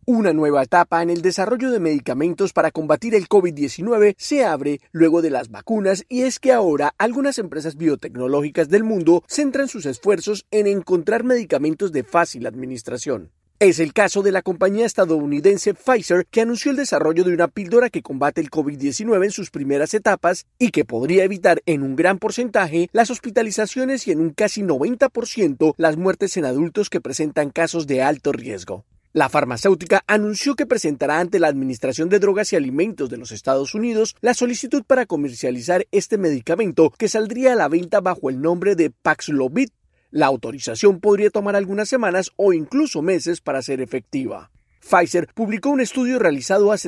Una nueva etapa en el desarrollo de medicamentos para combatir el COVID-19 se abre luego de las vacunas, y es que ahora algunas empresas biotecnológicas del mundo centran sus esfuerzos en encontrar medicamentos de fácil administración. Es el caso de la compañía estadounidense Pfizer, que anunció el desarrollo de una píldora que combate el COVID-19 en sus primeras etapas y que podría evitar en un gran porcentaje las hospitalizaciones y en un casi 90% las muertes en adultos que presentan casos de alto riesgo. La farmacéutica anunció que presentará ante la Administración de Drogas y Alimentos de los Estados Unidos la solicitud para comercializar este medicamento, que saldría a la venta bajo el nombre de Paxlovid. La autorización podría tomar algunas semanas o incluso meses para ser efectiva. Pfizer publicó un estudio realizado a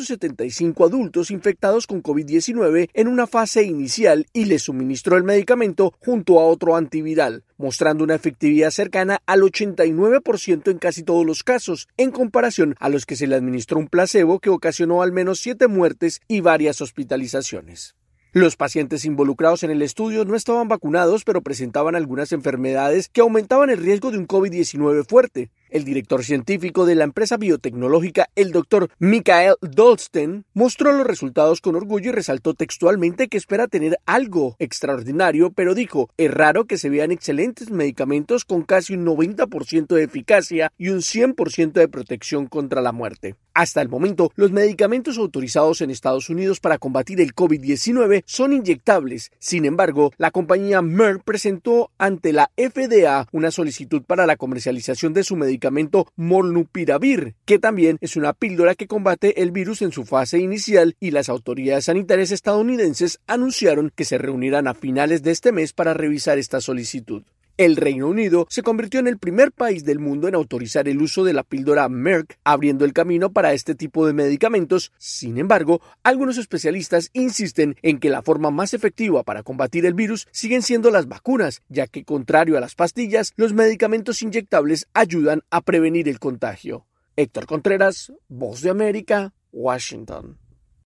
775 adultos infectados con COVID-19 en una fase inicial y les suministró el medicamento junto a otro antiviral, mostrando una efectividad cercana al 89% en casi todos los casos, en comparación a los que se le administró un placebo que ocasionó al menos 7 muertes y varias hospitalizaciones. Los pacientes involucrados en el estudio no estaban vacunados, pero presentaban algunas enfermedades que aumentaban el riesgo de un COVID-19 fuerte. El director científico de la empresa biotecnológica, el Dr. Michael Dolsten, mostró los resultados con orgullo y resaltó textualmente que espera tener algo extraordinario, pero dijo: es raro que se vean excelentes medicamentos con casi un 90% de eficacia y un 100% de protección contra la muerte. Hasta el momento, los medicamentos autorizados en Estados Unidos para combatir el COVID-19 son inyectables. Sin embargo, la compañía Merck presentó ante la FDA una solicitud para la comercialización de su medicamento Molnupiravir, que también es una píldora que combate el virus en su fase inicial, y las autoridades sanitarias estadounidenses anunciaron que se reunirán a finales de este mes para revisar esta solicitud. El Reino Unido se convirtió en el primer país del mundo en autorizar el uso de la píldora Merck, abriendo el camino para este tipo de medicamentos. Sin embargo, algunos especialistas insisten en que la forma más efectiva para combatir el virus siguen siendo las vacunas, ya que, contrario a las pastillas, los medicamentos inyectables ayudan a prevenir el contagio. Héctor Contreras, Voz de América, Washington.